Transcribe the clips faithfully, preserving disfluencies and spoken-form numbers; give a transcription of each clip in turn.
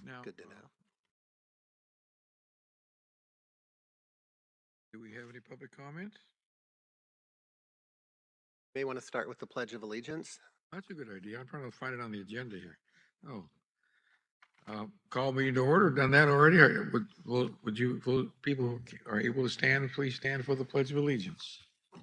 Now, Good to uh, know. do we have any public comments? May want to start with the Pledge of Allegiance. That's a good idea. I'm trying to find it on the agenda here. Oh. Uh, Call meeting to order. Done that already? Or Would, will- would you, will people who are able to stand, please stand for the Pledge of Allegiance.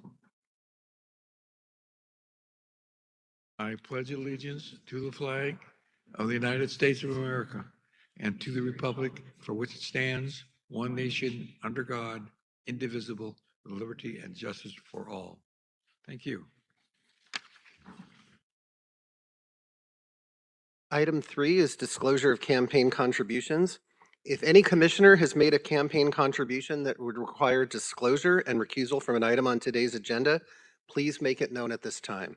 I pledge allegiance to the flag of the United States of America and to the republic for which it stands, one nation, under God, indivisible, with liberty and justice for all. Thank you. Item three is disclosure of campaign contributions. If any commissioner has made a campaign contribution that would require disclosure and recusal from an item on today's agenda, please make it known at this time.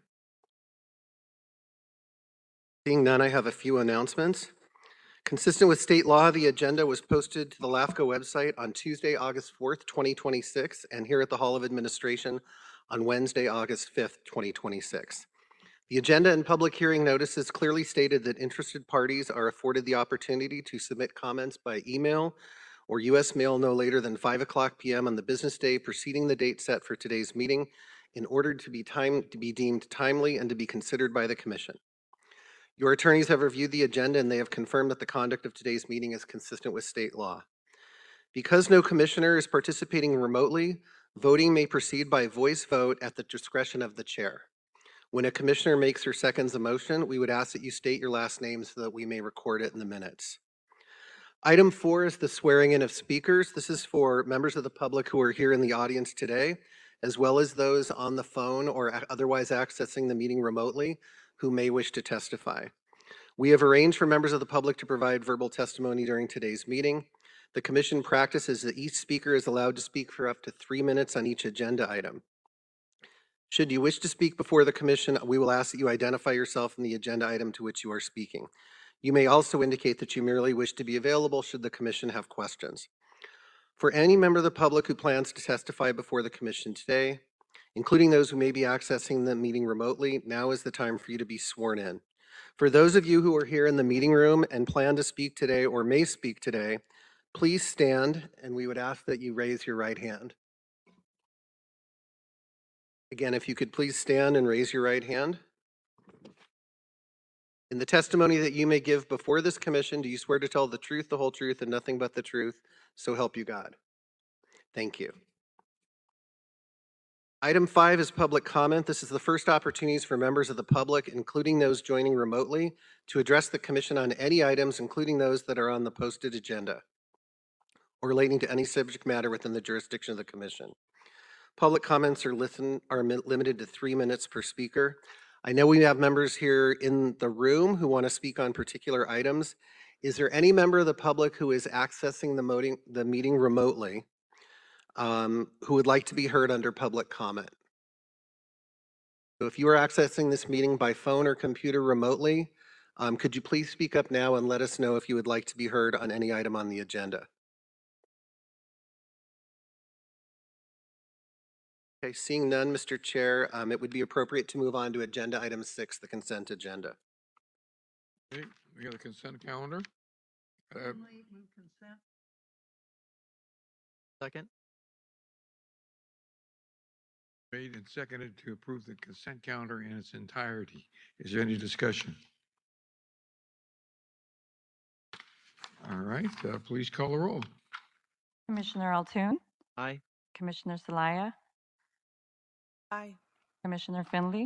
Seeing none, I have a few announcements. Consistent with state law, the agenda was posted to the LAFCO website on Tuesday, August fourth, twenty twenty-six, and here at the Hall of Administration on Wednesday, August fifth, twenty twenty-six. The agenda and public hearing notices clearly stated that interested parties are afforded the opportunity to submit comments by email or U S mail no later than five o'clock p m on the business day preceding the date set for today's meeting in order to be time to be deemed timely and to be considered by the commission. Your attorneys have reviewed the agenda and they have confirmed that the conduct of today's meeting is consistent with state law. Because no commissioner is participating remotely, voting may proceed by voice vote at the discretion of the chair. When a commissioner makes or seconds a motion, we would ask that you state your last name so that we may record it in the minutes. Item four is the swearing in of speakers. This is for members of the public who are here in the audience today, as well as those on the phone or otherwise accessing the meeting remotely who may wish to testify. We have arranged for members of the public to provide verbal testimony during today's meeting. The commission practice is that each speaker is allowed to speak for up to three minutes on each agenda item. Should you wish to speak before the commission, we will ask that you identify yourself in the agenda item to which you are speaking. You may also indicate that you merely wish to be available should the commission have questions. For any member of the public who plans to testify before the commission today, including those who may be accessing the meeting remotely, now is the time for you to be sworn in. For those of you who are here in the meeting room and plan to speak today or may speak today, please stand and we would ask that you raise your right hand. Again, if you could please stand and raise your right hand. In the testimony that you may give before this commission, do you swear to tell the truth, the whole truth, and nothing but the truth? So help you God. Thank you. Item five is public comment. This is the first opportunities for members of the public, including those joining remotely, to address the commission on any items, including those that are on the posted agenda or relating to any subject matter within the jurisdiction of the commission. Public comments are, listen, are limited to three minutes per speaker. I know we have members here in the room who want to speak on particular items. Is there any member of the public who is accessing the, meeting, the meeting remotely um, who would like to be heard under public comment? So if you are accessing this meeting by phone or computer remotely, um, could you please speak up now and let us know if you would like to be heard on any item on the agenda? Okay, seeing none, Mister Chair, um, it would be appropriate to move on to agenda item six, the consent agenda. Okay, we got a consent calendar. Uh, Second. Made and seconded to approve the consent calendar in its entirety. Is there any discussion? All right, uh, please call the roll. Commissioner Altoon, Aye. Commissioner Celaya, Aye. Commissioner Finley,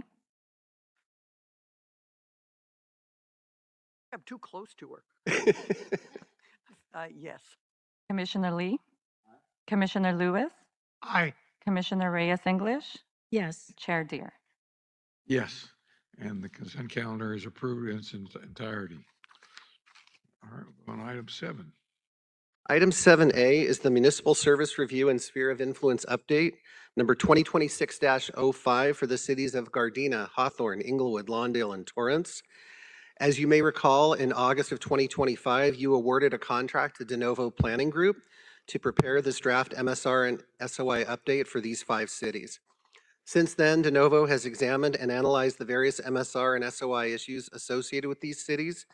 I'm too close to her. Uh, yes. Commissioner Lee, Commissioner Lewis, Aye. Commissioner Reyes English, Yes. Chair Deere. Yes, and the consent calendar is approved in its entirety. All right, on item seven. Item seven A is the Municipal Service Review and Sphere of Influence Update, number twenty twenty-six dash oh five for the cities of Gardena, Hawthorne, Inglewood, Lawndale, and Torrance. As you may recall, in August of twenty twenty-five, you awarded a contract to De Novo Planning Group to prepare this draft M S R and S O I update for these five cities. Since then, De Novo has examined and analyzed the various M S R and S O I issues associated with these cities.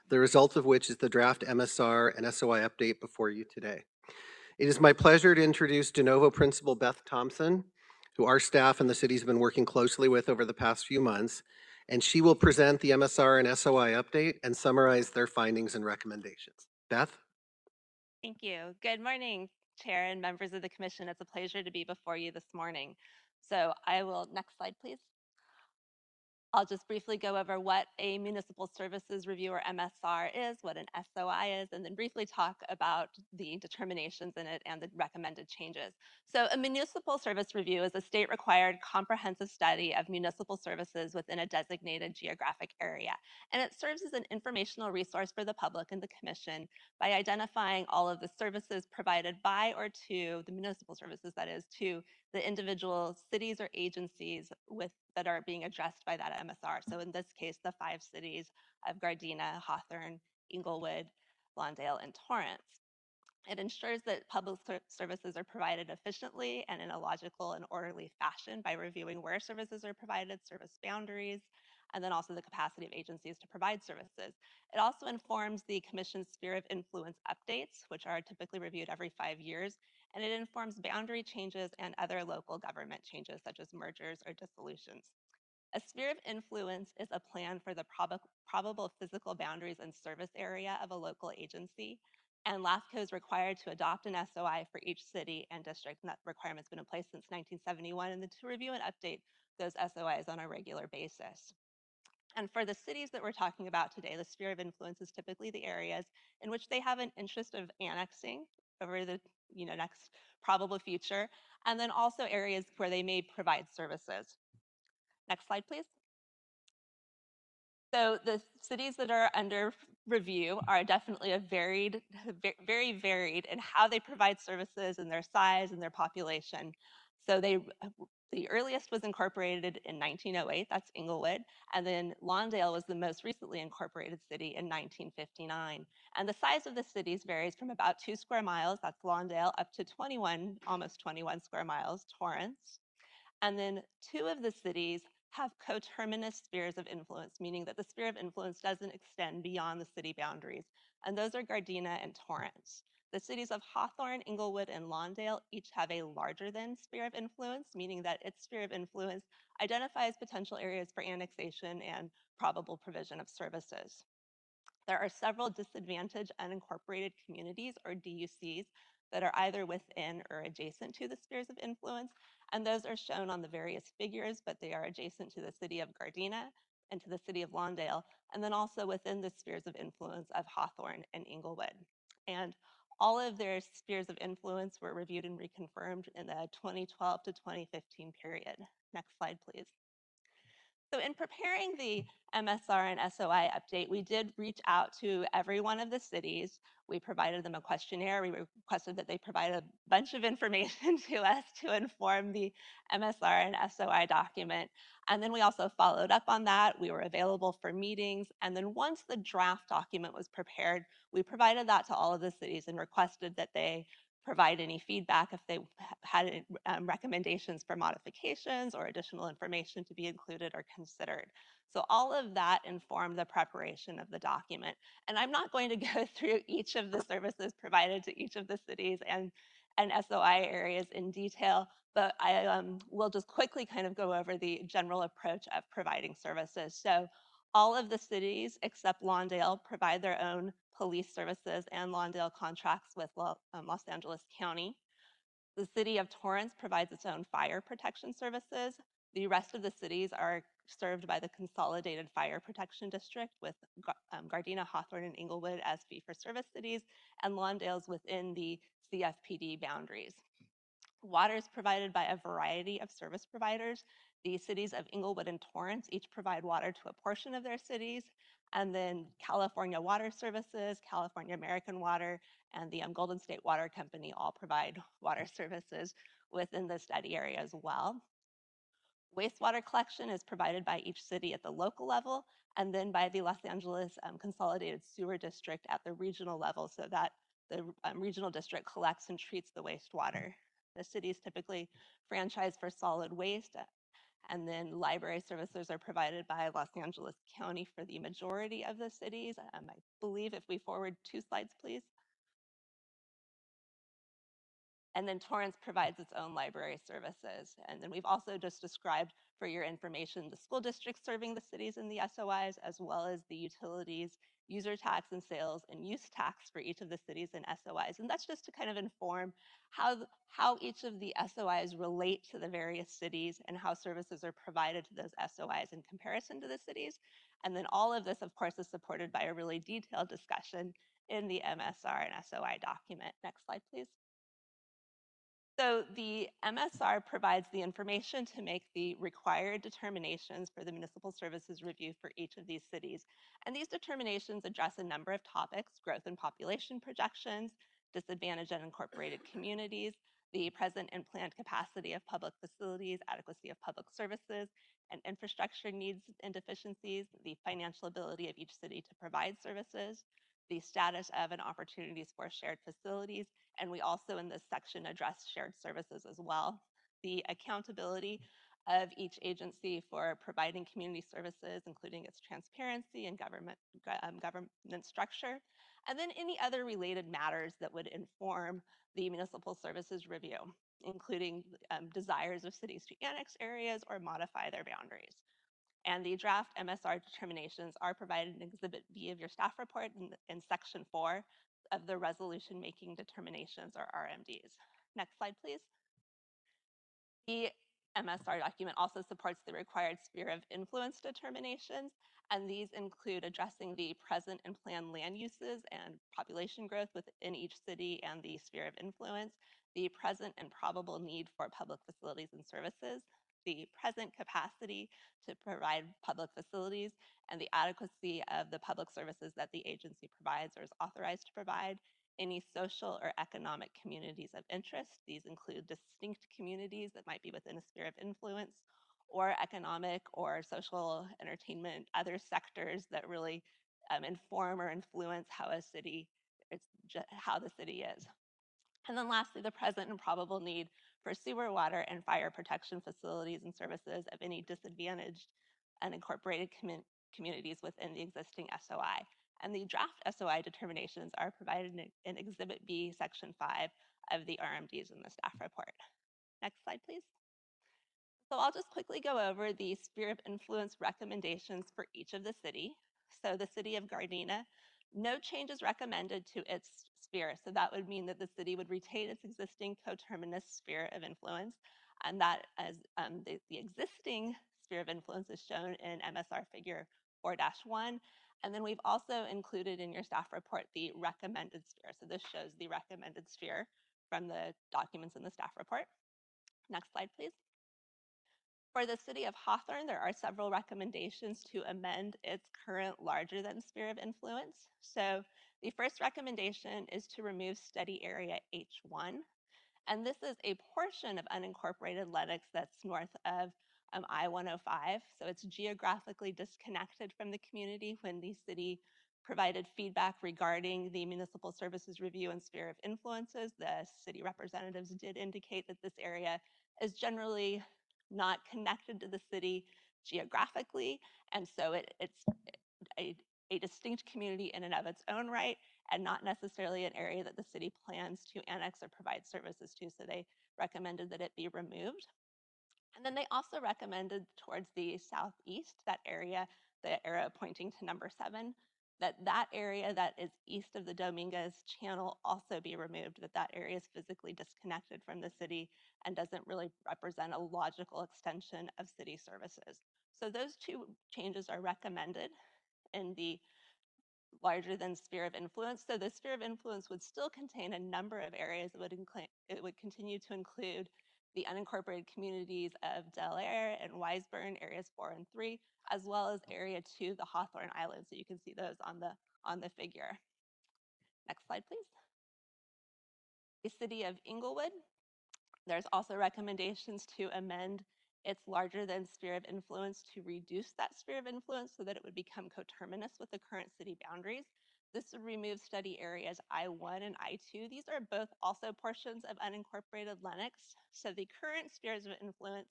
the result of which is the draft M S R and S O I update before you today. It is my pleasure to introduce de novo Principal Beth Thompson, who our staff and the cities have been working closely with over the past few months, and she will present the M S R and S O I update and summarize their findings and recommendations. Beth? Thank you. Good morning, Chair and members of the Commission. It's a pleasure to be before you this morning. So I will, next slide, please. I'll just briefly go over what a Municipal Services Review, or M S R, is, what an S O I is, and then briefly talk about the determinations in it and the recommended changes. So a Municipal Service Review is a state-required comprehensive study of municipal services within a designated geographic area. And it serves as an informational resource for the public and the Commission by identifying all of the services provided by or to the municipal services, that is, to the individual cities or agencies with that are being addressed by that M S R. So in this case, the five cities of Gardena, Hawthorne, Inglewood, Lawndale, and Torrance. It ensures that public ser- services are provided efficiently and in a logical and orderly fashion by reviewing where services are provided, service boundaries, and then also the capacity of agencies to provide services. It also informs the Commission's sphere of influence updates, which are typically reviewed every five years, and it informs boundary changes and other local government changes, such as mergers or dissolutions. A sphere of influence is a plan for the prob- probable physical boundaries and service area of a local agency, and LAFCO is required to adopt an S O I for each city and district, and that requirement's been in place since nineteen seventy-one, and then to review and update those S O Is on a regular basis. And for the cities that we're talking about today, the sphere of influence is typically the areas in which they have an interest of annexing over the you know, next probable future, and then also areas where they may provide services. Next slide, please. So the cities that are under review are definitely a varied, very varied in how they provide services and their size and their population. So they, the earliest was incorporated in nineteen oh eight, that's Inglewood, and then Lawndale was the most recently incorporated city in nineteen fifty-nine. And the size of the cities varies from about two square miles, that's Lawndale, up to twenty-one, almost twenty-one square miles, Torrance. And then two of the cities have coterminous spheres of influence, meaning that the sphere of influence doesn't extend beyond the city boundaries. And those are Gardena and Torrance. The cities of Hawthorne, Inglewood, and Lawndale each have a larger than sphere of influence, meaning that its sphere of influence identifies potential areas for annexation and probable provision of services. There are several disadvantaged unincorporated communities, or D U Cs, that are either within or adjacent to the spheres of influence, and those are shown on the various figures, but they are adjacent to the city of Gardena and to the city of Lawndale, and then also within the spheres of influence of Hawthorne and Inglewood. And all of their spheres of influence were reviewed and reconfirmed in the twenty twelve to twenty fifteen period. Next slide, please. So in preparing the M S R and S O I update, we did reach out to every one of the cities. We provided them a questionnaire. We requested that they provide a bunch of information to us to inform the M S R and S O I document. And then we also followed up on that. We were available for meetings. And then once the draft document was prepared, we provided that to all of the cities and requested that they provide any feedback if they had um, recommendations for modifications or additional information to be included or considered. So all of that informed the preparation of the document. And I'm not going to go through each of the services provided to each of the cities and, and S O I areas in detail, but I um, will just quickly kind of go over the general approach of providing services. So all of the cities except Lawndale provide their own police services, and Lawndale contracts with um, Los Angeles County. The city of Torrance provides its own fire protection services. The rest of the cities are served by the Consolidated Fire Protection District, with um, Gardena, Hawthorne, and Inglewood as fee-for-service cities, and Lawndale's within the C F P D boundaries. Water is provided by a variety of service providers. The cities of Inglewood and Torrance each provide water to a portion of their cities. And then California Water Services, California American Water, and the um, Golden State Water Company all provide water services within the study area as well. Wastewater collection is provided by each city at the local level, and then by the Los Angeles um, Consolidated Sewer District at the regional level, so that the um, regional district collects and treats the wastewater. The cities typically franchise for solid waste, And then library services are provided by Los Angeles County for the majority of the cities. Um, I believe if we forward two slides, please. And then Torrance provides its own library services. And then we've also just described for your information the school districts serving the cities in the S O Is, as well as the utilities, user tax and sales, and use tax for each of the cities and S O Is. And that's just to kind of inform how, how each of the S O Is relate to the various cities and how services are provided to those S O Is in comparison to the cities. And then all of this, of course, is supported by a really detailed discussion in the M S R and S O I document. Next slide, please. So the M S R provides the information to make the required determinations for the municipal services review for each of these cities. And these determinations address a number of topics: growth and population projections, disadvantaged and incorporated communities, the present and planned capacity of public facilities, adequacy of public services, and infrastructure needs and deficiencies, the financial ability of each city to provide services, the status of and opportunities for shared facilities, and we also in this section address shared services as well. The accountability of each agency for providing community services, including its transparency and government, um, government structure, and then any other related matters that would inform the municipal services review, including um, desires of cities to annex areas or modify their boundaries. And the draft M S R determinations are provided in Exhibit B of your staff report in, in Section four of the resolution making determinations, or R M Ds. Next slide, please. The M S R document also supports the required sphere of influence determinations, and these include addressing the present and planned land uses and population growth within each city and the sphere of influence, the present and probable need for public facilities and services, the present capacity to provide public facilities, and the adequacy of the public services that the agency provides or is authorized to provide, any social or economic communities of interest. These include distinct communities that might be within a sphere of influence, or economic or social, entertainment, other sectors that really um, inform or influence how a city, it's how the city is. And then lastly, the present and probable need for sewer, water, and fire protection facilities and services of any disadvantaged and incorporated commun communities within the existing S O I. And the draft S O I determinations are provided in, in Exhibit B, Section five of the R M Ds in the staff report. Next slide, please. So I'll just quickly go over the sphere of influence recommendations for each of the city. So the city of Gardena, no changes recommended to its sphere. So that would mean that the city would retain its existing coterminous sphere of influence, and that as um, the, the existing sphere of influence is shown in M S R figure four dash one. And then we've also included in your staff report the recommended sphere. So this shows the recommended sphere from the documents in the staff report. Next slide, please. For the city of Hawthorne, there are several recommendations to amend its current larger than sphere of influence. So the first recommendation is to remove study area H one. And this is a portion of unincorporated Lenox that's north of um, I one oh five. So it's geographically disconnected from the community. When the city provided feedback regarding the municipal services review and sphere of influences, the city representatives did indicate that this area is generally not connected to the city geographically. And so it, it's a, a distinct community in and of its own right, and not necessarily an area that the city plans to annex or provide services to. So they recommended that it be removed. And then they also recommended towards the southeast, that area, the arrow pointing to number seven, that that area that is east of the Dominguez Channel also be removed, that that area is physically disconnected from the city and doesn't really represent a logical extension of city services. So those two changes are recommended in the larger than sphere of influence. So the sphere of influence would still contain a number of areas. It would, include, it would continue to include the unincorporated communities of Del Air and Wiseburn, areas four and three, as well as area two, the Hawthorne Islands. So you can see those on the, on the figure. Next slide, please. The city of Inglewood, there's also recommendations to amend its larger than sphere of influence to reduce that sphere of influence so that it would become coterminous with the current city boundaries. This would remove study areas I one and I two. These are both also portions of unincorporated Lenox. So the current spheres of influence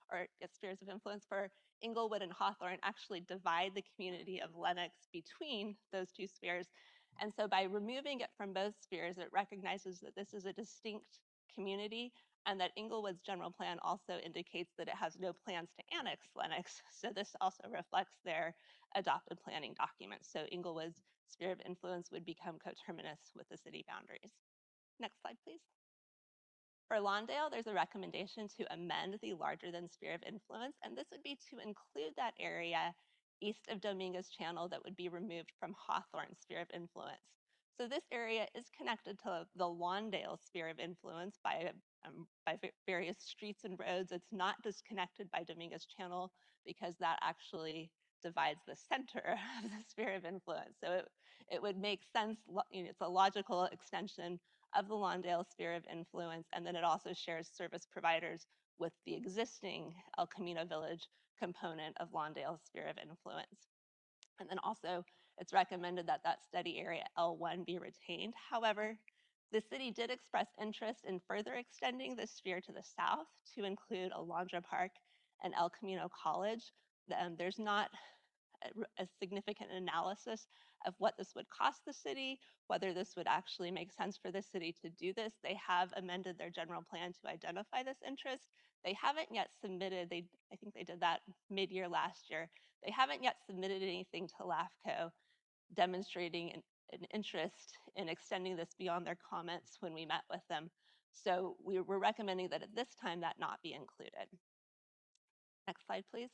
or yes, spheres of influence for Inglewood and Hawthorne actually divide the community of Lenox between those two spheres. And so by removing it from both spheres, it recognizes that this is a distinct community and that Inglewood's general plan also indicates that it has no plans to annex Lenox. So this also reflects their adopted planning documents. So Inglewood's sphere of influence would become coterminous with the city boundaries. Next slide, please. For Lawndale, there's a recommendation to amend the larger than sphere of influence, and this would be to include that area east of Dominguez Channel that would be removed from Hawthorne's sphere of influence. So this area is connected to the Lawndale sphere of influence by, um, by various streets and roads. It's not disconnected by Dominguez Channel because that actually divides the center of the sphere of influence. So it, it would make sense, you know, it's a logical extension of the Lawndale sphere of influence, and then it also shares service providers with the existing El Camino Village component of Lawndale sphere of influence. And then also, it's recommended that that study area L one be retained. However, the city did express interest in further extending this sphere to the south to include Alondra Park and El Camino College. Um, there's not a, a significant analysis of what this would cost the city, whether this would actually make sense for the city to do this. They have amended their general plan to identify this interest. They haven't yet submitted, they, I think they did that mid-year last year. They haven't yet submitted anything to LAFCO demonstrating an, an interest in extending this beyond their comments when we met with them. So we were recommending that at this time that not be included. Next slide, please.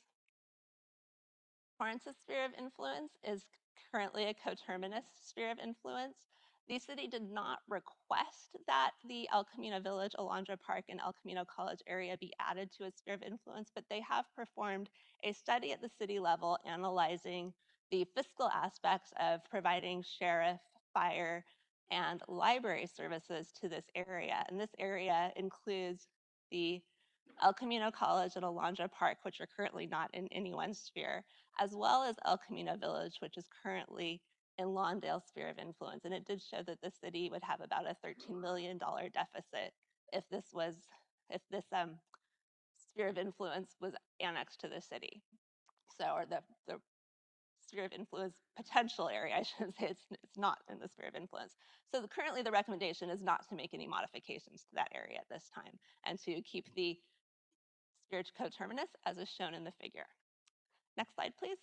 Torrance's sphere of influence is currently a coterminous sphere of influence. The city did not request that the El Camino Village, Alondra Park, and El Camino College area be added to its sphere of influence, but they have performed a study at the city level analyzing the fiscal aspects of providing sheriff, fire, and library services to this area. And this area includes the El Camino College and Alondra Park, which are currently not in anyone's sphere, as well as El Camino Village, which is currently in Lawndale's sphere of influence. And it did show that the city would have about a thirteen million dollars deficit if this was, if this um, sphere of influence was annexed to the city. So, or the, the sphere of influence potential area, I shouldn't say it's, it's not in the sphere of influence. So the, currently the recommendation is not to make any modifications to that area at this time and to keep the sphere coterminous as is shown in the figure. Next slide, please.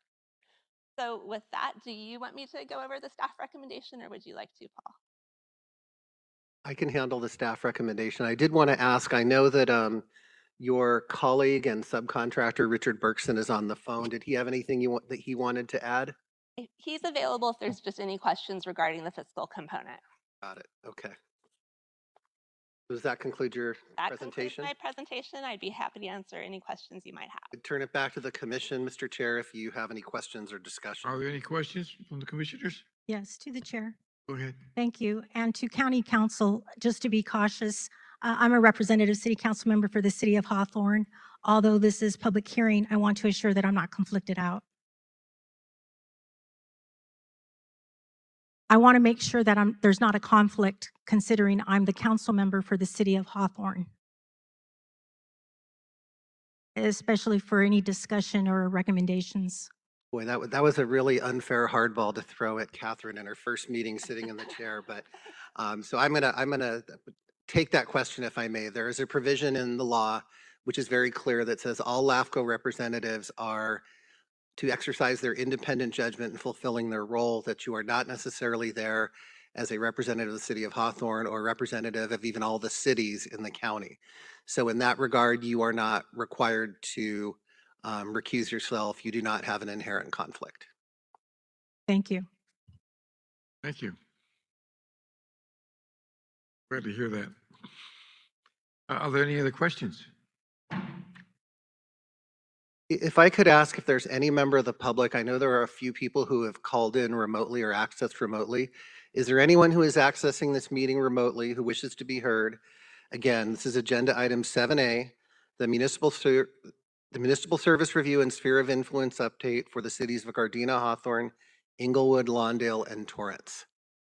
So with that, do you want me to go over the staff recommendation or would you like to, Paul? I can handle the staff recommendation. I did want to ask, I know that um, your colleague and subcontractor, Richard Berkson, is on the phone. Did he have anything you want that he wanted to add? He's available if there's just any questions regarding the fiscal component. Got it. Okay. Does that conclude your That presentation? concludes my presentation. I'd be happy to answer any questions you might have. I'd turn it back to the commission, Mister Chair, if you have any questions or discussion. Are there any questions from the commissioners? Yes, to the chair. Go ahead. Thank you. And to county council, just to be cautious, uh, I'm a representative city council member for the city of Hawthorne. Although this is public hearing, I want to assure that I'm not conflicted out. I want to make sure that I'm, there's not a conflict considering I'm the council member for the city of Hawthorne, especially for any discussion or recommendations. Boy, that, wa- that was a really unfair hardball to throw at Catherine in her first meeting sitting in the chair. But um, so I'm gonna I'm gonna take that question if I may. There is a provision in the law which is very clear that says all LAFCO representatives are to exercise their independent judgment in fulfilling their role, that you are not necessarily there as a representative of the city of Hawthorne or representative of even all the cities in the county. So in that regard, you are not required to um, recuse yourself. You do not have an inherent conflict. Thank you. Thank you. Glad to hear that. Uh, Are there any other questions? If I could ask if there's any member of the public, I know there are a few people who have called in remotely or accessed remotely. Is there anyone who is accessing this meeting remotely who wishes to be heard? Again, this is agenda item seven A, the municipal ser the municipal service review and sphere of influence update for the cities of Gardena, Hawthorne, Inglewood, Lawndale, and Torrance.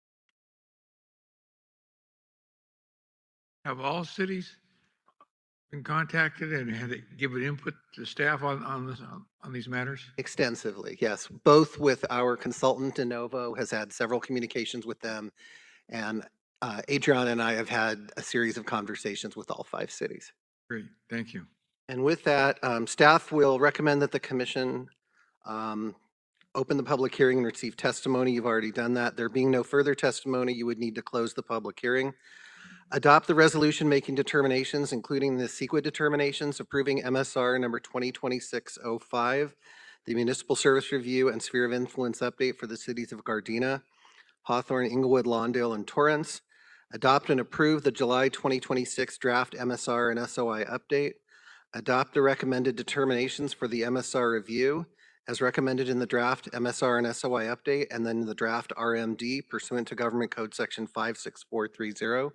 Have all cities been contacted and had it given input to staff on, on this, on these matters? Extensively, yes. Both with our consultant, Denovo, has had several communications with them. And uh, Adriana and I have had a series of conversations with all five cities. Great, thank you. And with that, um, staff will recommend that the commission um, open the public hearing and receive testimony. You've already done that. There being no further testimony, you would need to close the public hearing. Adopt the resolution making determinations, including the CEQA determinations, approving M S R number twenty twenty-six oh five, the municipal service review and sphere of influence update for the cities of Gardena, Hawthorne, Inglewood, Lawndale, and Torrance. Adopt and approve the July twenty twenty-six draft M S R and S O I update. Adopt the recommended determinations for the M S R review as recommended in the draft M S R and S O I update, and then the draft R M D pursuant to Government Code Section five six four three zero.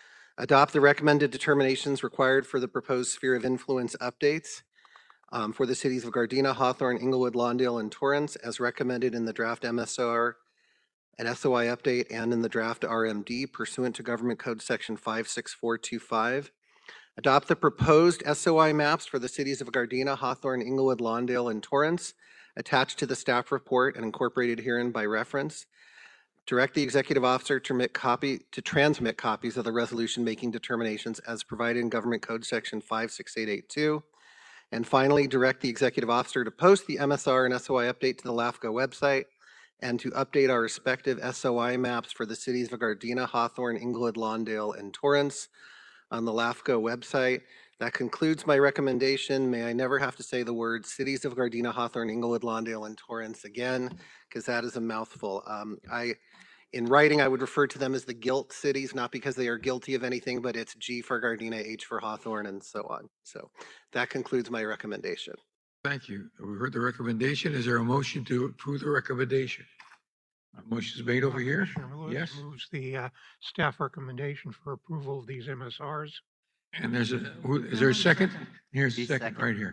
Adopt the recommended determinations required for the proposed sphere of influence updates um, for the cities of Gardena, Hawthorne, Inglewood, Lawndale, and Torrance as recommended in the draft M S R and S O I update and in the draft R M D pursuant to Government Code Section five six four two five. Adopt the proposed S O I maps for the cities of Gardena, Hawthorne, Inglewood, Lawndale, and Torrance attached to the staff report and incorporated herein by reference. Direct the executive officer to remit copy, to transmit copies of the resolution making determinations as provided in Government Code Section five six eight eight two. And finally, direct the executive officer to post the M S R and S O I update to the LAFCO website and to update our respective S O I maps for the cities of Gardena, Hawthorne, Inglewood, Lawndale, and Torrance on the LAFCO website. That concludes my recommendation. May I never have to say the words cities of Gardena, Hawthorne, Inglewood, Lawndale, and Torrance again, because that is a mouthful. Um, I, in writing, I would refer to them as the guilt cities, not because they are guilty of anything, but it's G for Gardena, H for Hawthorne, and so on. So that concludes my recommendation. Thank you. We heard the recommendation. Is there a motion to approve the recommendation? A motion is made over here. Commissioner Lewis Yes, moves the uh, staff recommendation for approval of these M S Rs. and there's a, who- is there a second? Here's a Be second second. right here.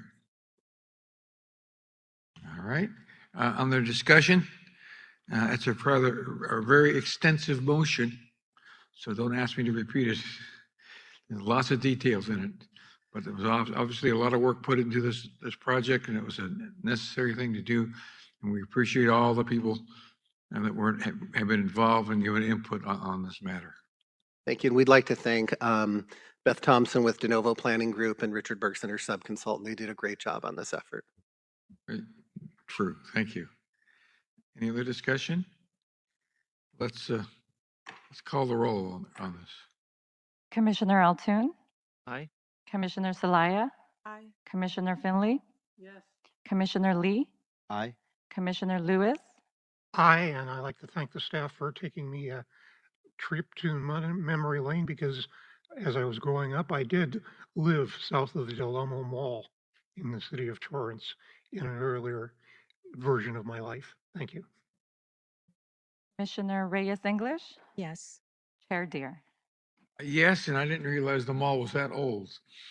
All right, uh, on the discussion, uh, it's a rather, a very extensive motion, so don't ask me to repeat it. There's lots of details in it, but there was ob- obviously a lot of work put into this, this project, and it was a necessary thing to do. And we appreciate all the people and that were, have have been involved and given input on, on this matter. Thank you. And we'd like to thank um, Beth Thompson with Denovo Planning Group and Richard Bergson, her sub-consultant. They did a great job on this effort. Great. True, thank you. Any other discussion? Let's, uh, let's call the roll on, on this. Commissioner Altoon, Aye. Commissioner Salaya, Aye. Commissioner Finley, Yes. Commissioner Lee, Aye. Commissioner Lewis, Aye, and I'd like to thank the staff for taking me a trip to Mon- memory lane because as I was growing up, I did live south of the Del Amo Mall in the city of Torrance in an earlier version of my life. Thank you. Commissioner Reyes English, Yes. Chair Deere. Yes, and I didn't realize the mall was that old.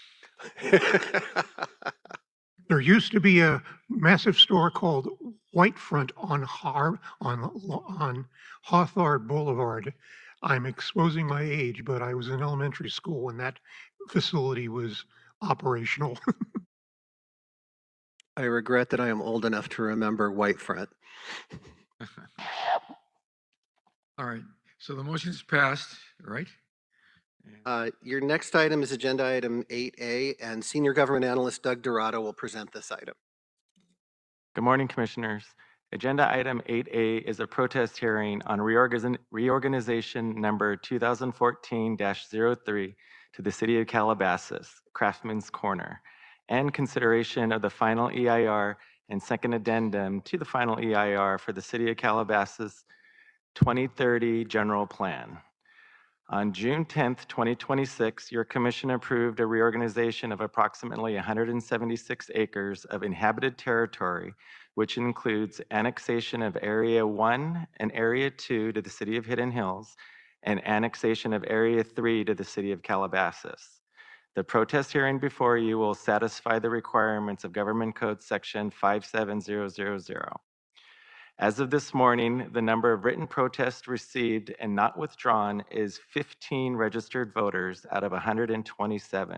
There used to be a massive store called Whitefront on Har on on Hawthorne Boulevard. I'm exposing my age, but I was in elementary school when that facility was operational. I regret that I am old enough to remember Whitefront. All right, so the motion is passed, right? And- Uh, Your next item is Agenda Item eight A, and Senior Government Analyst Doug Dorado will present this item. Good morning, Commissioners. Agenda item eight A is a protest hearing on reorganization, reorganization number two thousand fourteen dash zero three to the City of Calabasas, Craftsman's Corner, and consideration of the final E I R and second addendum to the final E I R for the City of Calabasas twenty thirty General Plan. On June tenth, twenty twenty-six, your commission approved a reorganization of approximately one hundred seventy-six acres of inhabited territory, which includes annexation of Area one and Area two to the City of Hidden Hills, and annexation of Area three to the City of Calabasas. The protest hearing before you will satisfy the requirements of Government Code Section five seven zero zero zero. As of this morning, the number of written protests received and not withdrawn is fifteen registered voters out of one hundred twenty-seven,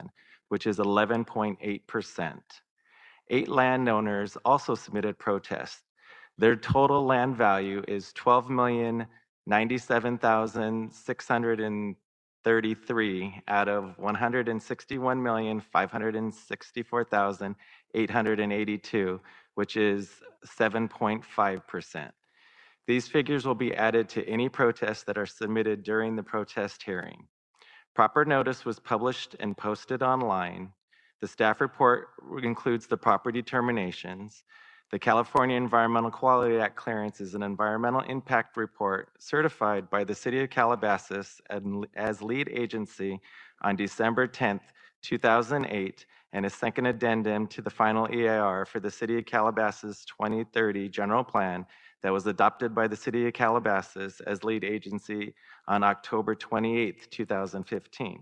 which is eleven point eight percent. Eight landowners also submitted protests. Their total land value is twelve million ninety-seven thousand six hundred thirty-three out of one hundred sixty-one million five hundred sixty-four thousand eight hundred eighty-two, which is seven point five percent. These figures will be added to any protests that are submitted during the protest hearing. Proper notice was published and posted online. The staff report includes the proper determinations. The California Environmental Quality Act clearance is an environmental impact report certified by the City of Calabasas as lead agency on December tenth, two thousand eight, and a second addendum to the final E I R for the City of Calabasas twenty thirty General Plan that was adopted by the City of Calabasas as lead agency on October twenty-eighth, two thousand fifteen.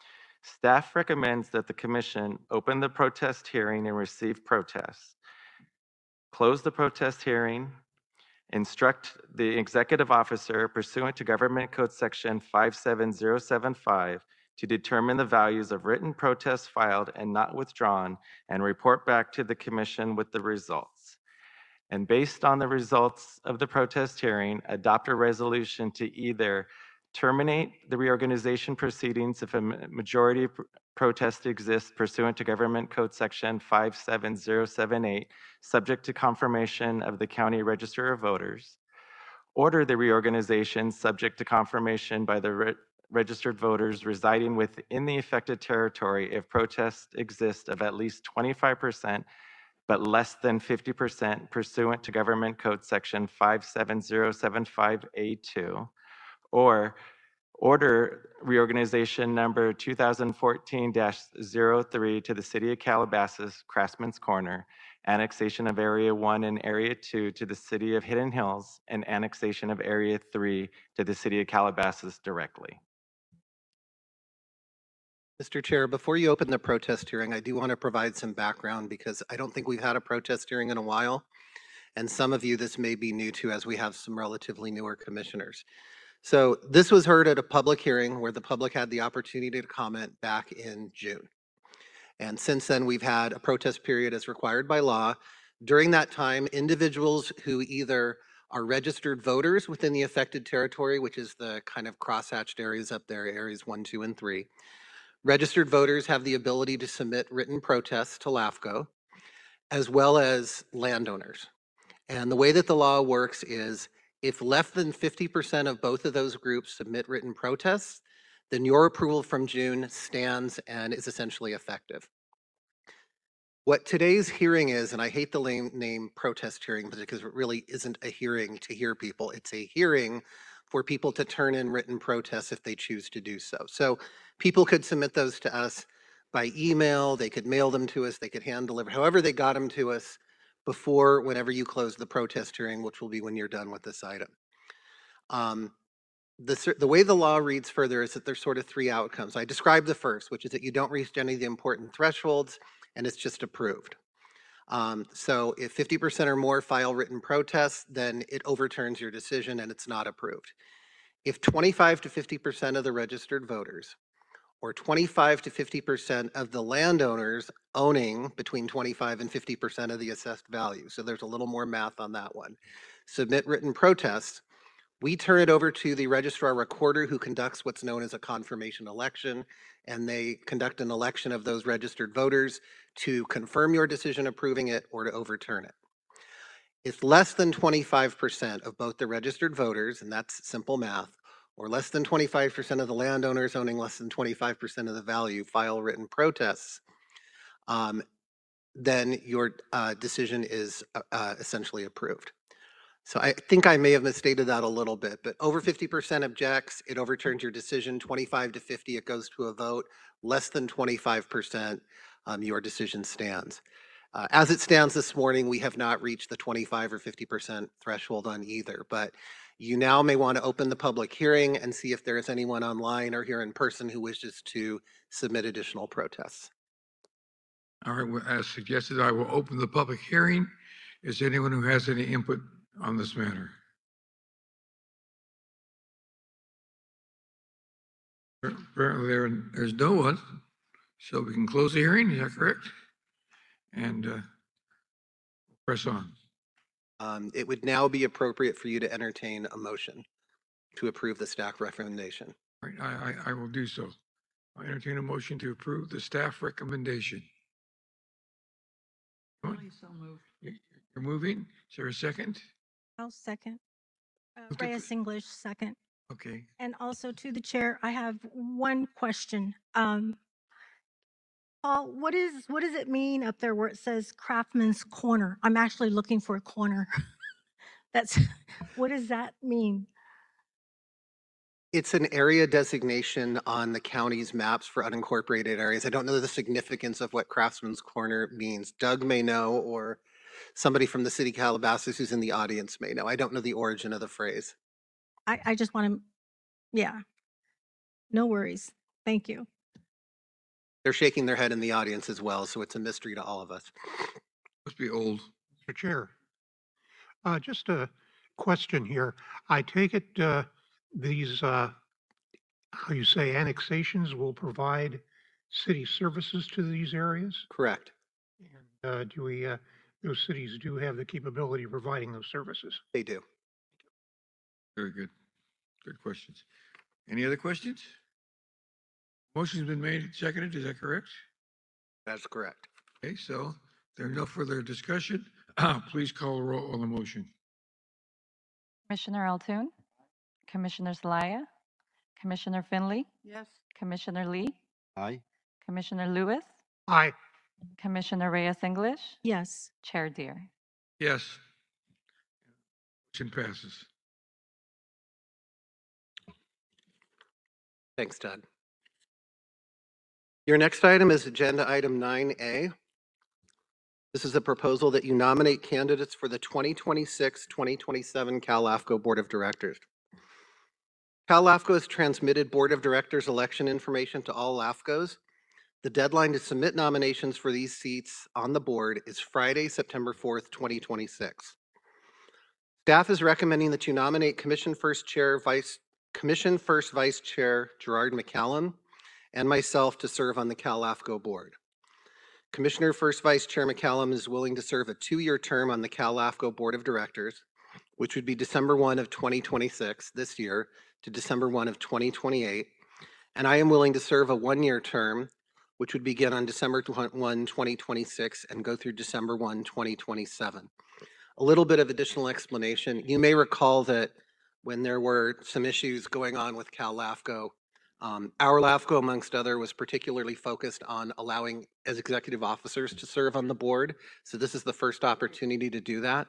Staff recommends that the Commission open the protest hearing and receive protests, close the protest hearing, instruct the executive officer pursuant to Government Code Section five seven zero seven five to determine the values of written protests filed and not withdrawn and report back to the Commission with the results. And based on the results of the protest hearing, adopt a resolution to either terminate the reorganization proceedings if a majority of protest exists pursuant to Government Code Section five seven zero seven eight, subject to confirmation of the County Register of Voters, order the reorganization subject to confirmation by the re registered voters residing within the affected territory if protests exist of at least twenty-five percent but less than fifty percent pursuant to Government Code Section five seven zero seven five A two, or order reorganization number two thousand fourteen dash zero three to the City of Calabasas, Craftsman's Corner, annexation of Area one and Area two to the City of Hidden Hills, and annexation of Area three to the City of Calabasas directly. Mister Chair, before you open the protest hearing, I do want to provide some background because I don't think we've had a protest hearing in a while. And some of you, this may be new to as we have some relatively newer commissioners. So this was heard at a public hearing where the public had the opportunity to comment back in June. And since then, we've had a protest period as required by law. During that time, individuals who either are registered voters within the affected territory, which is the kind of crosshatched areas up there, areas one, two, and three. Registered voters have the ability to submit written protests to LAFCO, as well as landowners. And the way that the law works is if less than fifty percent of both of those groups submit written protests, then your approval from June stands and is essentially effective. What today's hearing is, and I hate the name, name protest hearing because it really isn't a hearing to hear people. It's a hearing for people to turn in written protests if they choose to do so. So people could submit those to us by email, they could mail them to us, they could hand deliver, however they got them to us before whenever you close the protest hearing, which will be when you're done with this item. Um, the, the way the law reads further is that there's sort of three outcomes. I described the first, which is that you don't reach any of the important thresholds and it's just approved. Um, so if fifty percent or more file written protests, then it overturns your decision and it's not approved. If twenty-five to fifty percent of the registered voters or twenty-five to fifty percent of the landowners owning between twenty-five and fifty percent of the assessed value, so there's a little more math on that one, submit written protests, we turn it over to the registrar recorder who conducts what's known as a confirmation election, and they conduct an election of those registered voters to confirm your decision approving it or to overturn it. If less than twenty-five percent of both the registered voters, and that's simple math, or less than twenty-five percent of the landowners owning less than twenty-five percent of the value file written protests, um, then your uh, decision is uh, essentially approved. So I think I may have misstated that a little bit, but over fifty percent objects, it overturns your decision. twenty-five to fifty, it goes to a vote. Less than twenty-five percent, um, your decision stands. Uh, as it stands this morning, we have not reached the twenty-five or fifty percent threshold on either, but you now may want to open the public hearing and see if there is anyone online or here in person who wishes to submit additional protests. All right, well, as suggested, I will open the public hearing. Is there anyone who has any input on this matter? Apparently there, there's no one. So we can close the hearing, is that correct? And uh, press on. Um, It would now be appropriate for you to entertain a motion to approve the staff recommendation. All right, I, I, I will do so. I entertain a motion to approve the staff recommendation. You- You're moving? Is there a second? I'll second. Uh, Move to Reyes English, second. Okay. And also to the chair, I have one question. Um, Paul, what is, what does it mean up there where it says Craftsman's Corner? I'm actually looking for a corner. That's, what does that mean? It's an area designation on the county's maps for unincorporated areas. I don't know the significance of what Craftsman's Corner means. Doug may know, or somebody from the city of Calabasas who's in the audience may know. I don't know the origin of the phrase. I, I just want to, yeah. No worries. Thank you. They're shaking their head in the audience as well, so it's a mystery to all of us. Must be old. Mister Chair, uh, just a question here. I take it, uh, these, uh, how you say annexations will provide city services to these areas? Correct. And, uh, do we, uh, those cities do have the capability of providing those services? They do. Very good. Good questions. Any other questions? Motion's been made and seconded, is that correct? That's correct. Okay, so there's no further discussion. Please call a roll on the motion. Commissioner Altoon, Commissioner Zelaya, Commissioner Finley, Yes. Commissioner Lee, Aye. Commissioner Lewis, Aye. Commissioner Reyes English, Yes. Chair Deere. Yes. Motion passes. Thanks, Todd. Your next item is agenda item nine A. This is a proposal that you nominate candidates for the twenty twenty-six twenty twenty-seven Cal LAFCO Board of Directors. Cal LAFCO has transmitted Board of Directors election information to all LAFCOs. The deadline to submit nominations for these seats on the board is Friday, September fourth, twenty twenty-six. Staff is recommending that you nominate Commission First Chair Vice Commission First Vice Chair Gerard McCallum and myself to serve on the Cal LAFCO board. Commissioner First Vice Chair McCallum is willing to serve a two-year term on the Cal LAFCO Board of Directors, which would be December first of twenty twenty-six, this year, to December first of twenty twenty-eight. And I am willing to serve a one-year term, which would begin on December first, twenty twenty-six and go through December first, twenty twenty-seven. A little bit of additional explanation. You may recall that when there were some issues going on with Cal LAFCO, um, our LAFCO, amongst other, was particularly focused on allowing as executive officers to serve on the board. So this is the first opportunity to do that.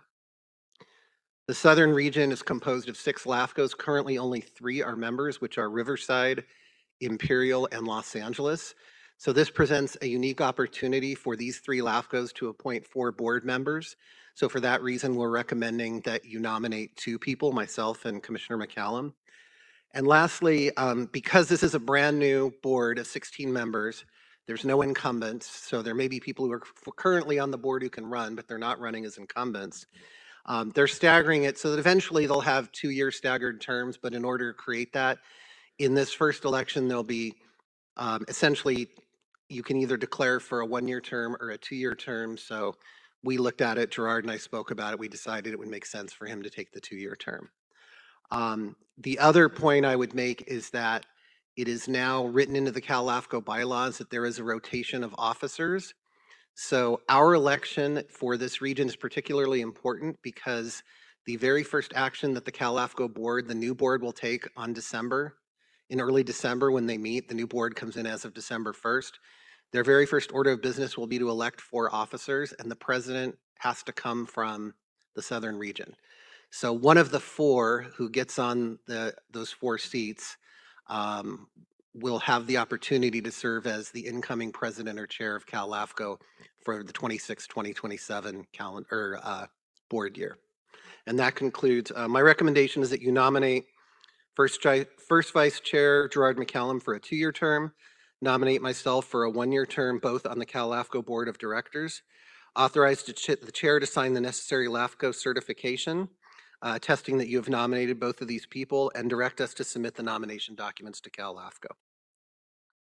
The Southern region is composed of six LAFCOs. Currently, only three are members, which are Riverside, Imperial, and Los Angeles. So this presents a unique opportunity for these three LAFCOs to appoint four board members. So for that reason, we're recommending that you nominate two people, myself and Commissioner McCallum. And lastly, um, because this is a brand new board of sixteen members, there's no incumbents. So there may be people who are currently on the board who can run, but they're not running as incumbents. Um, they're staggering it so that eventually they'll have two-year staggered terms. But in order to create that, in this first election, there'll be um, essentially, you can either declare for a one-year term or a two-year term. So we looked at it, Gerard and I spoke about it. We decided it would make sense for him to take the two-year term. Um, the other point I would make is that it is now written into the Cal LAFCO bylaws that there is a rotation of officers. So our election for this region is particularly important because the very first action that the Cal LAFCO board, the new board, will take on December, in early December when they meet, the new board comes in as of December first. Their very first order of business will be to elect four officers, and the president has to come from the Southern region. So one of the four who gets on the those four seats um, will have the opportunity to serve as the incoming president or chair of Cal LAFCO for the twenty-six twenty twenty-seven calendar uh, board year. And that concludes, uh, my recommendation is that you nominate first, first vice chair Gerard McCallum for a two-year term, nominate myself for a one-year term, both on the Cal LAFCO board of directors, authorize the chair to sign the necessary LAFCO certification, uh, attesting that you have nominated both of these people, and direct us to submit the nomination documents to Cal LAFCO.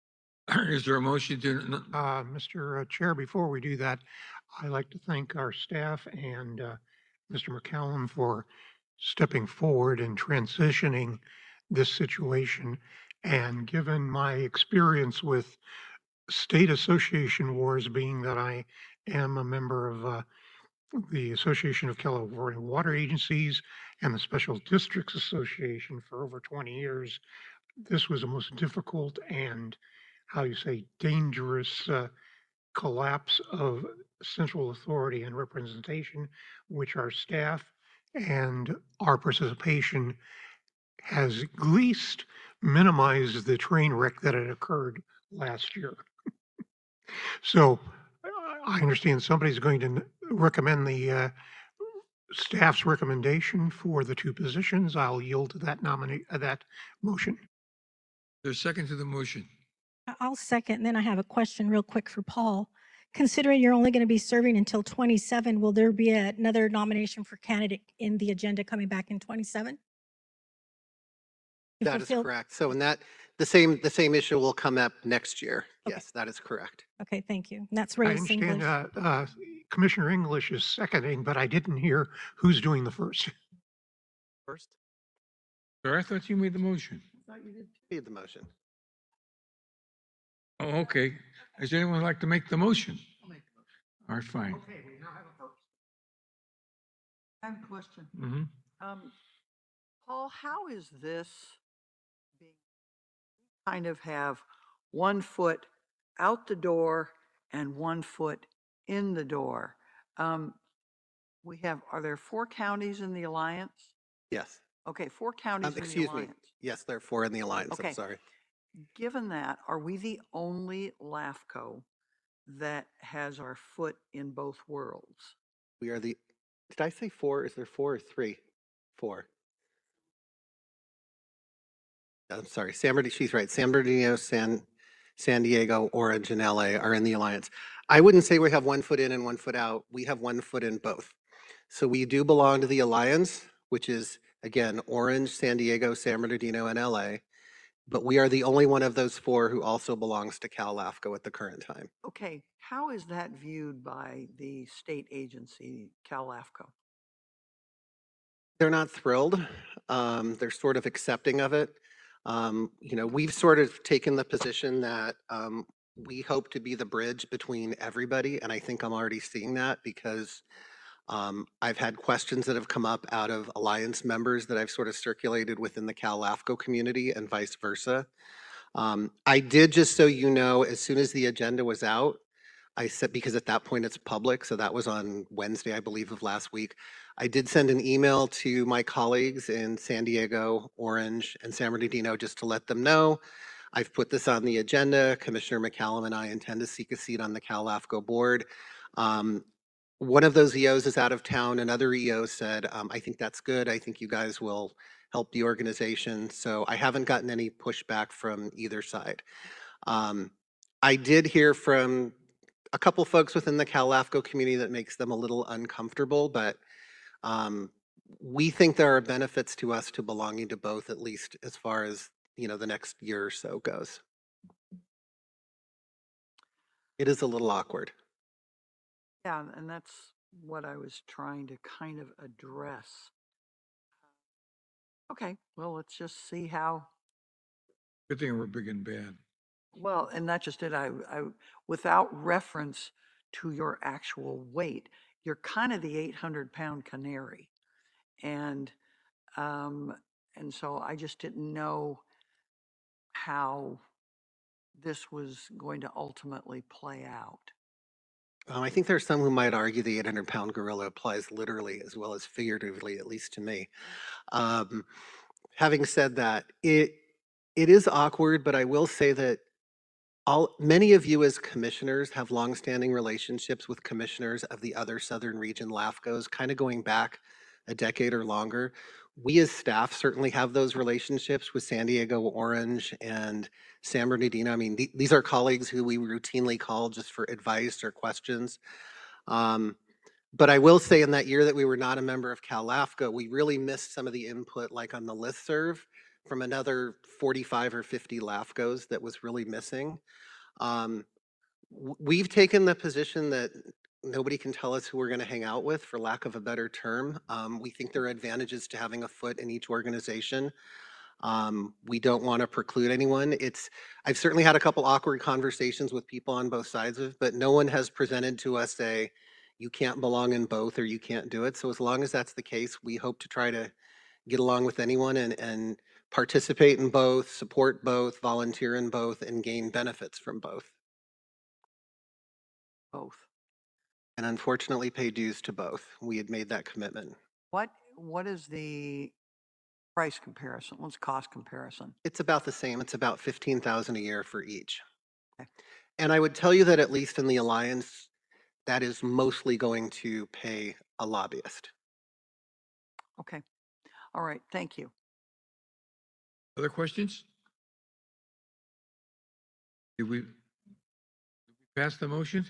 Is there a motion to, n- Uh, Mister Chair, before we do that, I'd like to thank our staff and uh, Mister McCallum for stepping forward and transitioning this situation. And given my experience with state association wars, being that I am a member of uh, the Association of California Water Agencies and the Special Districts Association for over twenty years, this was the most difficult and, how you say, dangerous uh, collapse of central authority and representation, which our staff and our participation has at least minimized the train wreck that had occurred last year. So uh, I understand somebody's going to n- recommend the uh, staff's recommendation for the two positions. I'll yield to that nominate, uh, that motion. there's a second to the motion? I- I'll second, and then I have a question real quick for Paul. Considering you're only going to be serving until twenty-seven, will there be another nomination for candidate in the agenda coming back in twenty-seven? To That is fulfill- correct. So in that, the same, the same issue will come up next year. Okay. Yes, that is correct. Okay, thank you. And that's I Reyes understand English. uh, uh, Commissioner English is seconding, but I didn't hear who's doing the first. First? Sir, I thought you made the motion. Made the motion. Oh, okay. Does anyone like to make the motion? All right, fine. I have a question. Mhm. Um, Paul, how is this being, kind of have one foot out the door and one foot in the door? Um, we have, are there four counties in the alliance? Yes. Okay, four Um, counties in the excuse me. alliance. Yes, there are four in the alliance. I'm Okay. sorry. Given that, are we the only LAFCO that has our foot in both worlds? We are the, did I say four? Is there four or three? Four. I'm sorry, San Bernardino, she's right. San Bernardino, San, San Diego, Orange, and L A are in the alliance. I wouldn't say we have one foot in and one foot out. We have one foot in both. So we do belong to the alliance, which is, again, Orange, San Diego, San Bernardino, and L A. But we are the only one of those four who also belongs to Cal LAFCO at the current time. Okay, how is that viewed by the state agency, Cal LAFCO? They're not thrilled. Um, they're sort of accepting of it. Um, you know, we've sort of taken the position that um, we hope to be the bridge between everybody, and I think I'm already seeing that because um, I've had questions that have come up out of Alliance members that I've sort of circulated within the Cal LAFCO community and vice versa. Um, I did, just so you know, as soon as the agenda was out, I said, because at that point it's public, so that was on Wednesday, I believe, of last week. I did send an email to my colleagues in San Diego, Orange, and San Bernardino just to let them know. I've put this on the agenda. Commissioner McCallum and I intend to seek a seat on the Cal LAFCO board. Um, one of those E Os is out of town. Another E O said, um, I think that's good. I think you guys will help the organization. So I haven't gotten any pushback from either side. Um, I did hear from a couple folks within the Cal LAFCO community that makes them a little uncomfortable, but um, we think there are benefits to us to belonging to both, at least as far as, you know, the next year or so goes. It is a little awkward. Yeah, and that's what I was trying to kind of address. Okay, well, let's just see how, Good thing we're big and bad. well, and that's just it. I, I, without reference to your actual weight, you're kind of the eight hundred pound canary. And, um, and so I just didn't know how this was going to ultimately play out. Um, I think there's some who might argue the eight hundred pound gorilla applies literally as well as figuratively, at least to me. Um, having said that, it it is awkward, but I will say that all many of you as commissioners have longstanding relationships with commissioners of the other Southern Region LAFCOs, kind of going back a decade or longer. We as staff certainly have those relationships with San Diego, Orange, and San Bernardino. I mean, th- these are colleagues who we routinely call just for advice or questions. Um, but I will say in that year that we were not a member of Cal LAFCO, we really missed some of the input, like on the listserv, from another forty-five or fifty LAFCOs that was really missing. Um, w- We've taken the position that nobody can tell us who we're going to hang out with, for lack of a better term. Um, We think there are advantages to having a foot in each organization. Um, We don't want to preclude anyone. It's, I've certainly had a couple awkward conversations with people on both sides of it, but no one has presented to us a, you can't belong in both or you can't do it. So as long as that's the case, we hope to try to get along with anyone and, and participate in both, support both, volunteer in both, and gain benefits from both. Both. And unfortunately pay dues to both. We had made that commitment. What, what is the price comparison? What's cost comparison? It's about the same. It's about fifteen thousand a year for each. Okay. And I would tell you that at least in the Alliance, that is mostly going to pay a lobbyist. Okay. All right. Thank you. Other questions? Did we pass the motion?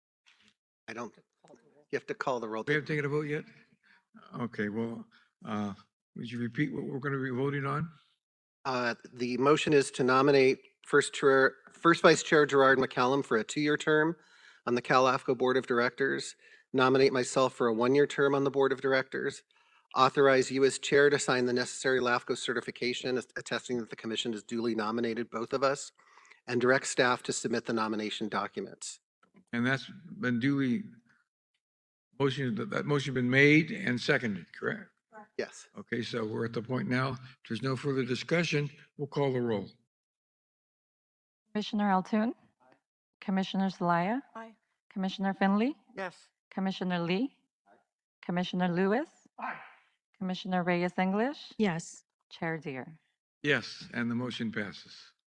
I don't, you have to call the roll. We haven't taken a vote yet? Okay, well, uh, would you repeat what we're going to be voting on? Uh, The motion is to nominate First Chair, First Vice Chair Gerard McCallum for a two-year term on the Cal AFCO Board of Directors, nominate myself for a one-year term on the Board of Directors, authorize you as Chair to sign the necessary LAFCO certification attesting that the commission has duly nominated both of us, and direct staff to submit the nomination documents. And that's been duly, motion, that that motion been made and seconded, correct? Yes. Okay, so we're at the point now, if there's no further discussion, we'll call the roll. Commissioner Altoon, Commissioner Zelaya, Aye. Commissioner Finley, Yes. Commissioner Lee, Commissioner Lewis, Commissioner Reyes English, Yes. Chair Deere. Yes, and the motion passes.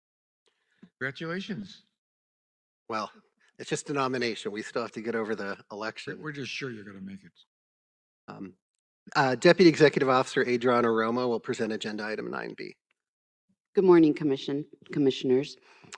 Congratulations. Well, it's just a nomination. We still have to get over the We're- election. We're just sure you're going to make it. Um, uh, Deputy Executive Officer Adriana Romo will present agenda item nine B. Good morning, Commission, Commissioners.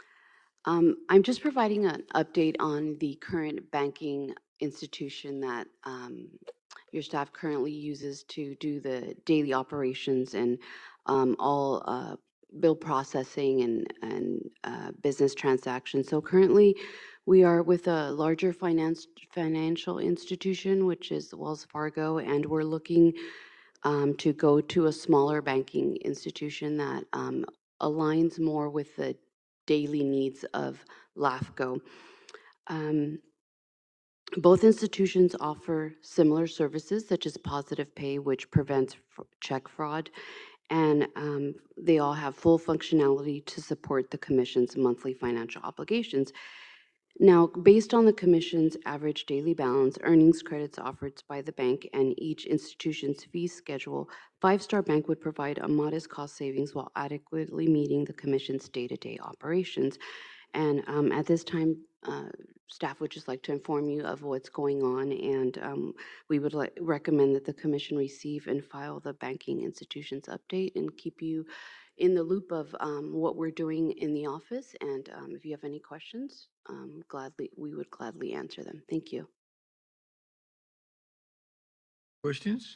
Um, I'm just providing an update on the current banking institution that um, your staff currently uses to do the daily operations and um, all uh, bill processing and, and uh, business transactions. So currently, we are with a larger finance financial institution, which is Wells Fargo, and we're looking um, to go to a smaller banking institution that um, aligns more with the daily needs of LAFCO. Um, both institutions offer similar services such as positive pay, which prevents f- check fraud, and um, they all have full functionality to support the Commission's monthly financial obligations. Now, based on the Commission's average daily balance, earnings credits offered by the bank, and each institution's fee schedule, Five Star Bank would provide a modest cost savings while adequately meeting the Commission's day-to-day operations. And um, at this time, uh, staff would just like to inform you of what's going on, and um, we would like, recommend that the Commission receive and file the banking institutions update and keep you in the loop of um, what we're doing in the office. And um, if you have any questions, um, gladly we would gladly answer them. Thank you. Questions?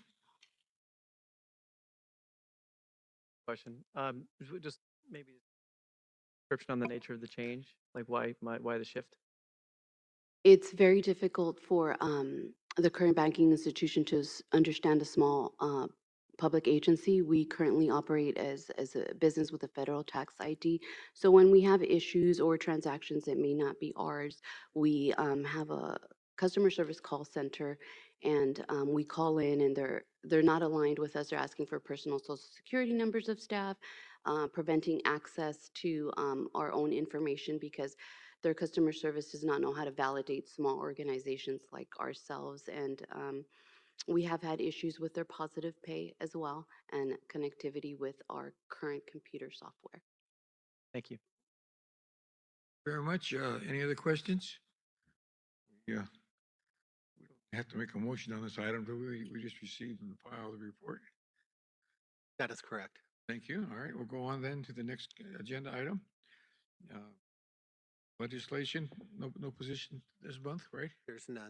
Question. Um, is it just maybe description on the nature of the change, like why, my, why the shift? It's very difficult for um, the current banking institution to s- understand a small uh, public agency. We currently operate as, as a business with a federal tax I D. So when we have issues or transactions that may not be ours, we um, have a customer service call center, and um, we call in, and they're they're not aligned with us. They're asking for personal social security numbers of staff, uh, preventing access to um, our own information because their customer service does not know how to validate small organizations like ourselves. And um, we have had issues with their positive pay as well and connectivity with our current computer software. Thank you. Very much. Uh, Any other questions? Yeah. We don't have to make a motion on this item, do we? We just received and filed the report. That is correct. Thank you. All right, we'll go on then to the next agenda item. Uh, Legislation, no, no position this month, right? There's none.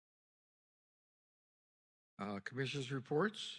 Uh, Commissioners' reports.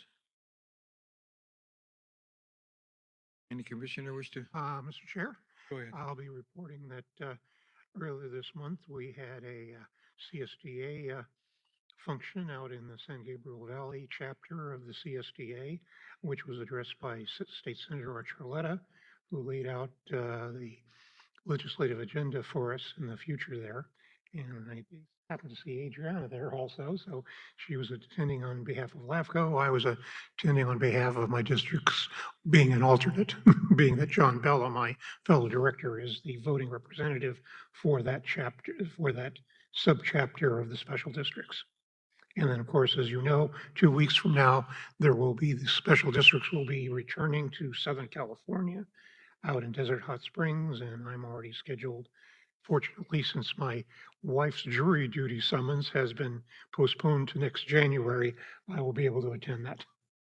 Any commissioner wish to? Uh, Mister Chair, Go ahead. I'll be reporting that uh, Earlier this month, we had a uh, C S D A uh, function out in the San Gabriel Valley chapter of the C S D A, which was addressed by S- State Senator Archuleta, who laid out uh, the legislative agenda for us in the future there. And I happened to see Adriana there also, so she was attending on behalf of LAFCO. I was attending on behalf of my districts, being an alternate, being that John Bella, my fellow director, is the voting representative for that chapter, for that subchapter of the special districts. And then, of course, as you know, two weeks from now, there will be, the special districts will be returning to Southern California out in Desert Hot Springs, and I'm already scheduled. Fortunately, since my wife's jury duty summons has been postponed to next January, I will be able to attend that.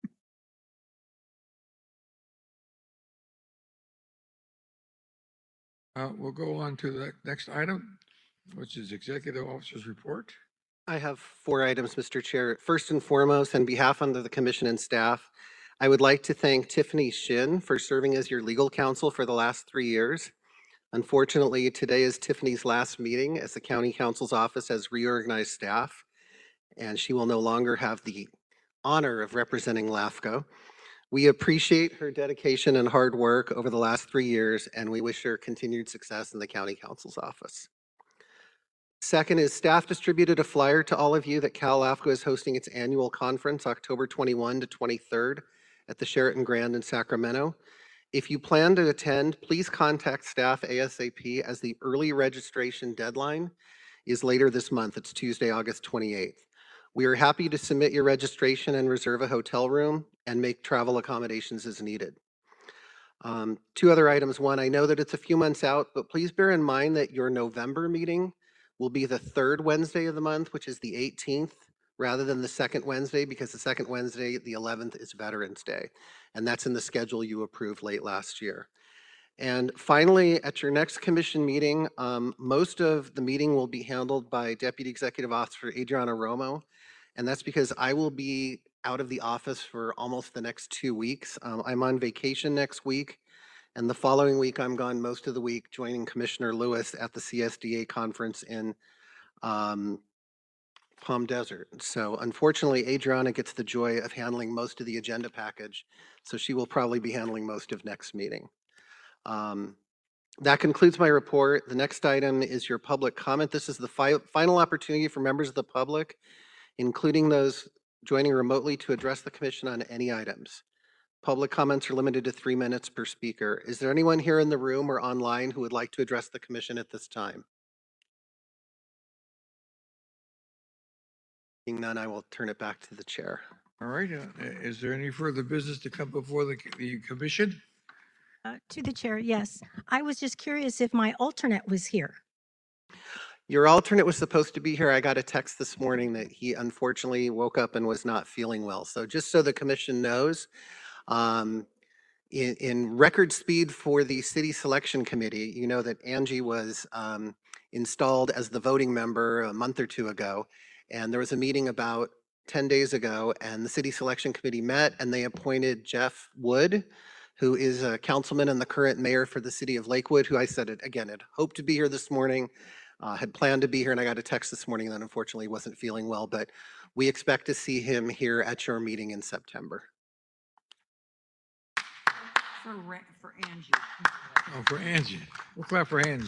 Uh, we'll go on to the next item, which is Executive Officer's Report. I have four items, Mister Chair. First and foremost, on behalf of the commission and staff, I would like to thank Tiffany Shin for serving as your legal counsel for the last three years. Unfortunately, today is Tiffany's last meeting as the county counsel's office has reorganized staff, and she will no longer have the honor of representing LAFCO. We appreciate her dedication and hard work over the last three years, and we wish her continued success in the county counsel's office. Second is staff distributed a flyer to all of you that Cal LAFCO is hosting its annual conference October twenty-first to twenty-third at the Sheraton Grand in Sacramento. If you plan to attend, please contact staff ASAP as the early registration deadline is later this month. It's Tuesday, August twenty-eighth. We are happy to submit your registration and reserve a hotel room and make travel accommodations as needed. Um, two other items. One, I know that it's a few months out, but please bear in mind that your November meeting will be the third Wednesday of the month, which is the eighteenth, rather than the second Wednesday, because the second Wednesday, the eleventh, is Veterans Day. And that's in the schedule you approved late last year. And finally, at your next commission meeting, um, most of the meeting will be handled by Deputy Executive Officer Adriana Romo. And that's because I will be out of the office for almost the next two weeks. Um, I'm on vacation next week. And the following week, I'm gone most of the week joining Commissioner Lewis at the C S D A conference in um, Palm Desert. So unfortunately, Adriana gets the joy of handling most of the agenda package. So she will probably be handling most of next meeting. Um, that concludes my report. The next item is your public comment. This is the fi final opportunity for members of the public, including those joining remotely, to address the commission on any items. Public comments are limited to three minutes per speaker. Is there anyone here in the room or online who would like to address the commission at this time? Being none, I will turn it back to the chair. All right, uh, is there any further business to come before the, the commission? Uh, To the chair, yes. I was just curious if my alternate was here. Your alternate was supposed to be here. I got a text this morning that he unfortunately woke up and was not feeling well. So just so the commission knows, um, in, in record speed for the city selection committee, you know that Angie was um, installed as the voting member a month or two ago. And there was a meeting about ten days ago, and the city selection committee met and they appointed Jeff Wood, who is a councilman and the current mayor for the city of Lakewood, who I said, it again, had hoped to be here this morning, uh, had planned to be here, and I got a text this morning that unfortunately wasn't feeling well, but we expect to see him here at your meeting in September. For, Ra- for Angie. Oh, for Angie. We'll clap for Angie.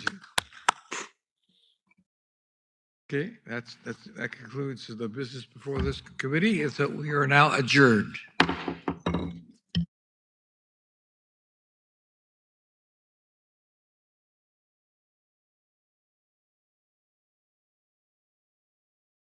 Okay, that's, that's, that concludes the business before this committee. Is that we are now adjourned.